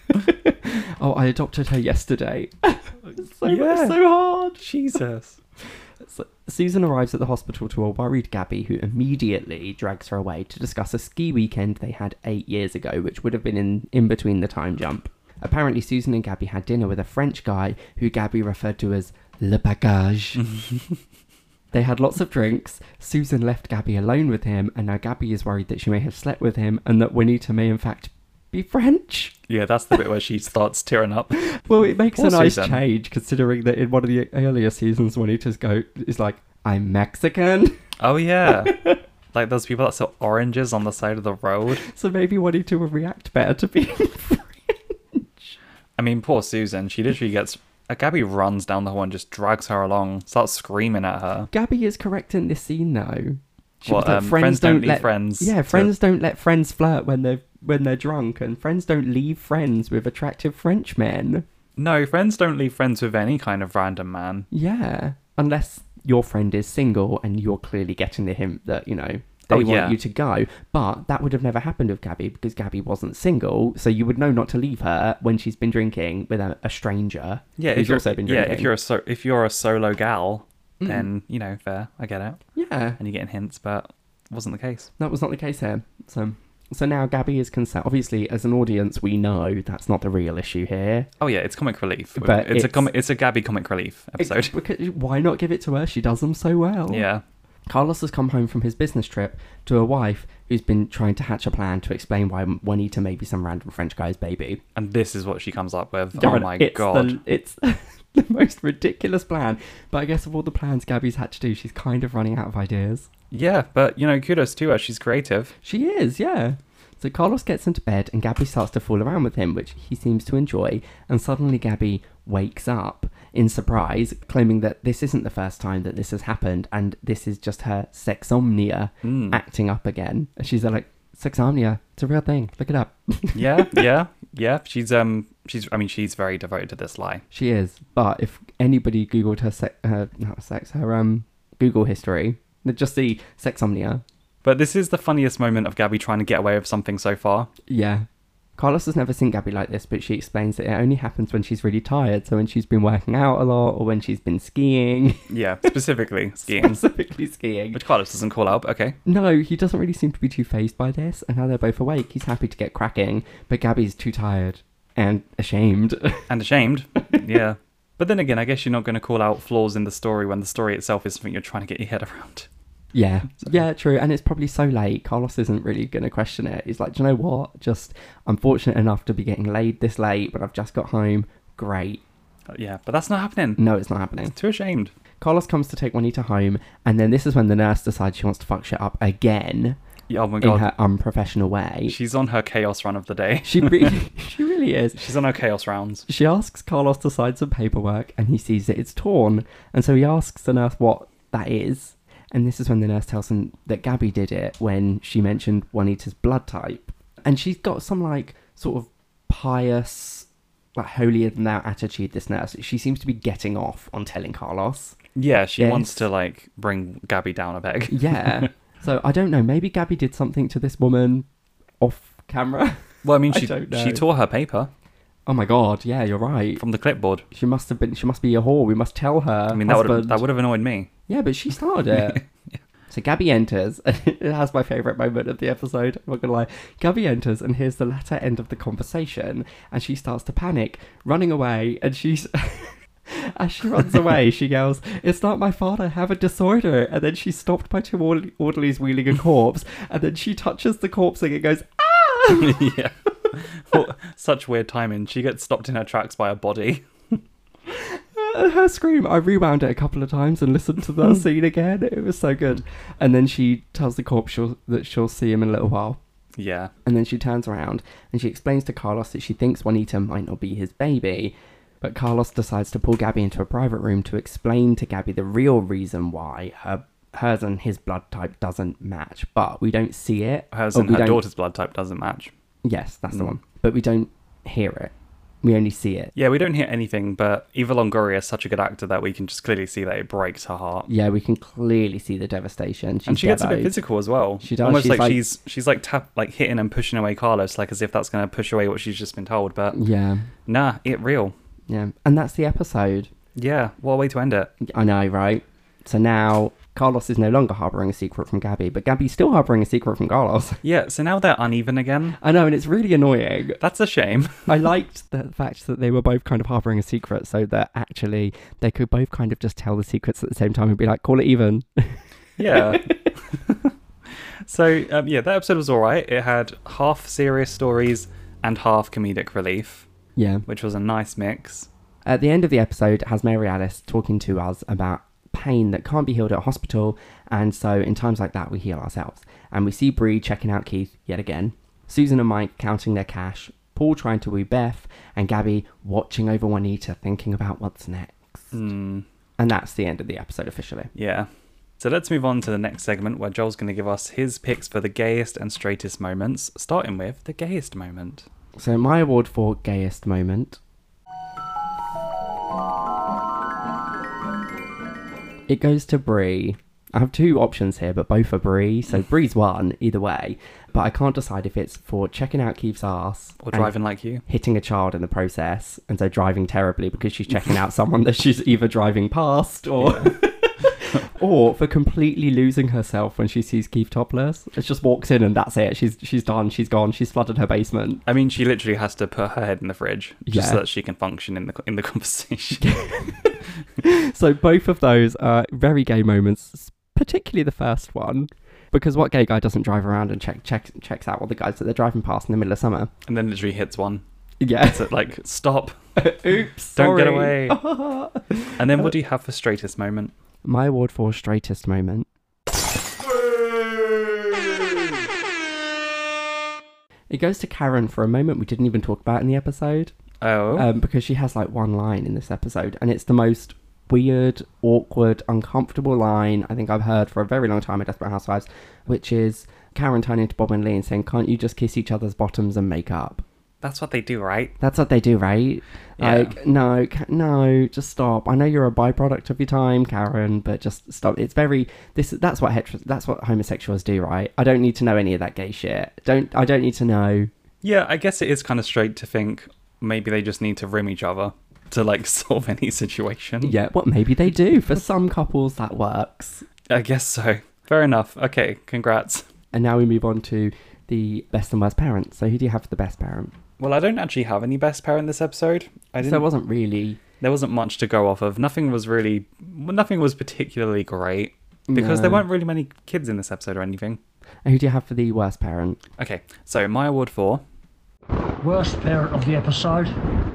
Oh, I adopted her yesterday. It's so, Yeah. so hard. Jesus. So Susan arrives at the hospital to a worried Gabby, who immediately drags her away to discuss a ski weekend they had eight years ago, which would have been in, in between the time jump. Apparently, Susan and Gabby had dinner with a French guy who Gabby referred to as Le Bagage. They had lots of drinks. Susan left Gabby alone with him, and now Gabby is worried that she may have slept with him and that Juanita may in fact be French. Yeah, that's the bit where she starts tearing up. Well, it makes Poor a nice Susan. change considering that in one of the earlier seasons, Juanita's go is like, I'm Mexican. Oh, yeah. Like those people that sell oranges on the side of the road. So maybe Juanita would react better to being French. I mean, poor Susan. She literally gets... Uh, Gabby runs down the hall and just drags her along, starts screaming at her. Gabby is correct in this scene, though. She What, was like, um, friends don't leave let, friends Yeah, to- friends don't let friends flirt when they're when they're drunk, and friends don't leave friends with attractive French men. No, friends don't leave friends with any kind of random man. Yeah, unless your friend is single and you're clearly getting the hint that, you know, they Oh, want yeah. you to go. But that would have never happened with Gabby because Gabby wasn't single, so you would know not to leave her when she's been drinking with a, a stranger. Yeah, who's if you're, also been yeah, drinking. if you're a so, if you're a solo gal, then you know, fair, I get it, Yeah, and you're getting hints, but it wasn't the case. that was not the case here. So, so now Gabby is concerned. Obviously, as an audience, we know that's not the real issue here. Oh yeah, it's comic relief. But it's, a it's- com- it's a Gabby comic relief episode. It- because, why not give it to her? She does them so well. Yeah. Carlos has come home from his business trip to a wife who's been trying to hatch a plan to explain why Juanita may be some random French guy's baby. And this is what she comes up with. Yeah, Oh and my it's god. The, it's the most ridiculous plan. But I guess of all the plans Gabby's had to do, she's kind of running out of ideas. Yeah, but you know, kudos to her. She's creative. She is, yeah. So Carlos gets into bed and Gabby starts to fool around with him, which he seems to enjoy. And suddenly Gabby wakes up in surprise, claiming that this isn't the first time that this has happened and this is just her sexomnia Mm. acting up again. And she's like, sexomnia, it's a real thing. Look it up. Yeah, yeah, yeah. She's um, she's. I mean, she's very devoted to this lie. She is. But if anybody Googled her, se- her not sex, her um Google history, they'd just see sexomnia. But this is the funniest moment of Gabby trying to get away with something so far. Yeah. Carlos has never seen Gabby like this, but she explains that it only happens when she's really tired. So when she's been working out a lot or when she's been skiing. Yeah, specifically skiing. Specifically skiing. Which Carlos doesn't call out, but okay. No, he doesn't really seem to be too fazed by this. And now they're both awake, he's happy to get cracking. But Gabby's too tired and ashamed. And ashamed. Yeah. But then again, I guess you're not going to call out flaws in the story when the story itself is something you're trying to get your head around. Yeah, So- yeah, true. And it's probably so late. Carlos isn't really going to question it. He's like, do you know what? Just, I'm fortunate enough to be getting laid this late, but I've just got home. Great. Uh, Yeah, but that's not happening. No, it's not happening. Too ashamed. Carlos comes to take Juanita home, and then this is when the nurse decides she wants to fuck shit up again Yeah, oh my in god. her unprofessional way. She's on her chaos run of the day. She really, she really is. She's on her chaos rounds. She asks Carlos to sign some paperwork, and he sees that it's torn, and so he asks the nurse what that is. And this is when the nurse tells him that Gabby did it when she mentioned Juanita's blood type. And she's got some, like, sort of pious, like, holier-than-thou attitude, this nurse. She seems to be getting off on telling Carlos. Yeah, she Yes. wants to, like, bring Gabby down a peg. Yeah. So, I don't know. Maybe Gabby did something to this woman off camera. Well, I mean, I she don't know. she tore her paper Oh, my God. Yeah, you're right. from the clipboard. She must have been, she must be a whore. We must tell her I mean, that would husband. that would have annoyed me. Yeah, but she started it. So Gabby enters, and it has my favourite moment of the episode, I'm not gonna lie. Gabby enters and hears the latter end of the conversation, and she starts to panic, running away, and she's... As she runs away, she yells, "It's not my fault, I have a disorder." And then she's stopped by two ord- orderlies wheeling a corpse, and then she touches the corpse and it goes, "Ah!" Yeah. Well, such weird timing. She gets stopped in her tracks by a body. And her scream, I rewound it a couple of times and listened to the scene again. It was so good. And then she tells the corpse she'll, that she'll see him in a little while. Yeah. And then she turns around and she explains to Carlos that she thinks Juanita might not be his baby. But Carlos decides to pull Gabby into a private room to explain to Gabby the real reason why her hers and his blood type doesn't match. But we don't see it. Hers or and we her don't- daughter's blood type doesn't match. Yes, that's the Mm. one. But we don't hear it. We only see it. Yeah, we don't hear anything, but Eva Longoria is such a good actor that we can just clearly see that it breaks her heart. Yeah, we can clearly see the devastation. She's And she gets a bit devoed. physical as well. She does, Almost she's like, like- she's she's like tap like hitting and pushing away Carlos, like as if that's going to push away what she's just been told. But Yeah, nah, it real. yeah. And that's the episode. Yeah, what a way to end it. I know, right? So now Carlos is no longer harbouring a secret from Gabby, but Gabby's still harbouring a secret from Carlos. Yeah, so now they're uneven again. I know, and it's really annoying. That's a shame. I liked the fact that they were both kind of harbouring a secret so that actually they could both kind of just tell the secrets at the same time and be like, call it even. Yeah. So, um, yeah, that episode was alright. It had half serious stories and half comedic relief, Yeah. which was a nice mix. At the end of the episode, it has Mary Alice talking to us about pain that can't be healed at a hospital, and so in times like that we heal ourselves. And we see Bree checking out Keith yet again, Susan and Mike counting their cash, Paul trying to woo Beth, and Gabby watching over Juanita thinking about what's next. Mm, And that's the end of the episode officially. yeah. So let's move on to the next segment where Joel's going to give us his picks for the gayest and straightest moments, starting with the gayest moment. So my award for gayest moment, it goes to Bree. I have two options here, but both are Bree. So Bree's one, either way. But I can't decide if it's for checking out Keith's ass Or and driving like you. hitting a child in the process, and so driving terribly because she's checking out someone that she's either driving past or... Or for completely losing herself when she sees Keith topless. It just walks in and that's it. She's she's done. She's gone. She's flooded her basement. I mean, she literally has to put her head in the fridge just Yeah. so that she can function in the in the conversation. So both of those are very gay moments, particularly the first one. Because what gay guy doesn't drive around and check, check checks out all the guys that they're driving past in the middle of summer? And then literally hits one. Yeah. It's like, stop, Oops. don't get sorry. away. And then what do you have for straightest moment? My award for straightest moment. It goes to Karen for a moment we didn't even talk about in the episode. Oh. Um, because she has like one line in this episode, and it's the most weird, awkward, uncomfortable line I think I've heard for a very long time at Desperate Housewives, which is Karen turning to Bob and Lee and saying, "Can't you just kiss each other's bottoms and make up?" That's what they do, right? That's what they do, right? Yeah. Like, no, ca- no, just stop. I know you're a byproduct of your time, Karen, but just stop. It's very this. That's what hetero, That's what homosexuals do, right? I don't need to know any of that gay shit. Don't. I don't need to know. Yeah, I guess it is kind of straight to think maybe they just need to rim each other to like solve any situation. Yeah, what maybe they do. For some couples, that works. I guess so. Fair enough. Okay, congrats. And now we move on to the best and worst parents. So who do you have for the best parent? Well, I don't actually have any best parent this episode. I didn't. So it wasn't really. There wasn't much to go off of. Nothing was really. Nothing was particularly great because No. there weren't really many kids in this episode or anything. And who do you have for the worst parent? Okay, so my award for Worst parent of the episode.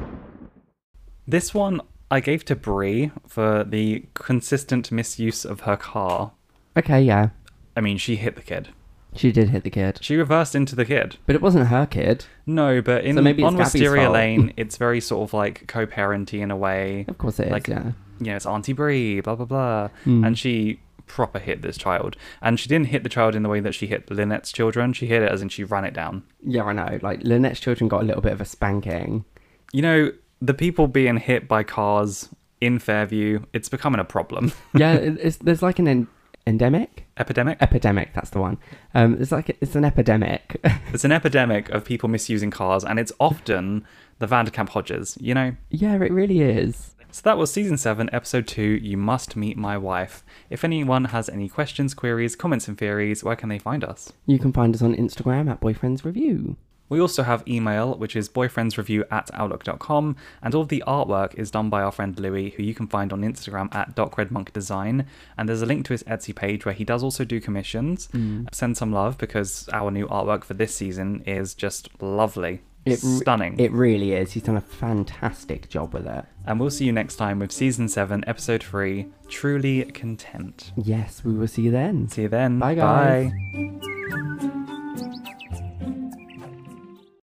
this one I gave to Brie for the consistent misuse of her car. Okay, yeah. I mean, she hit the kid. She did hit the kid. She reversed into the kid. But it wasn't her kid. No, but in So maybe it's on Gabby's Wisteria fault. Lane, it's very sort of like co-parenty in a way. Of course it is, Like, yeah. You know, it's Auntie Brie, blah, blah, blah. Hmm. And she proper hit this child. And she didn't hit the child in the way that she hit Lynette's children. She hit it as in she ran it down. Yeah, I know. Like, Lynette's children got a little bit of a spanking. You know, the people being hit by cars in Fairview, it's becoming a problem. Yeah, it- it's, there's like an en- endemic? Epidemic? Epidemic, that's the one. Um, it's like, it's an epidemic. It's an epidemic of people misusing cars, and it's often the Vanderkamp Hodges, you know? Yeah, it really is. So that was season seven, episode two, You Must Meet My Wife. If anyone has any questions, queries, comments, and theories, where can they find us? You can find us on Instagram at Boyfriends Review. We also have email, which is boyfriendsreview at outlook dot com, and all of the artwork is done by our friend Louis, who you can find on Instagram at docredmonkdesign, and there's a link to his Etsy page where he does also do commissions. Mm. Send some love, because our new artwork for this season is just lovely. It re- Stunning. It really is. He's done a fantastic job with it. And we'll see you next time with season seven, episode three, Truly Content. Yes, we will see you then. See you then. Bye, guys. Bye.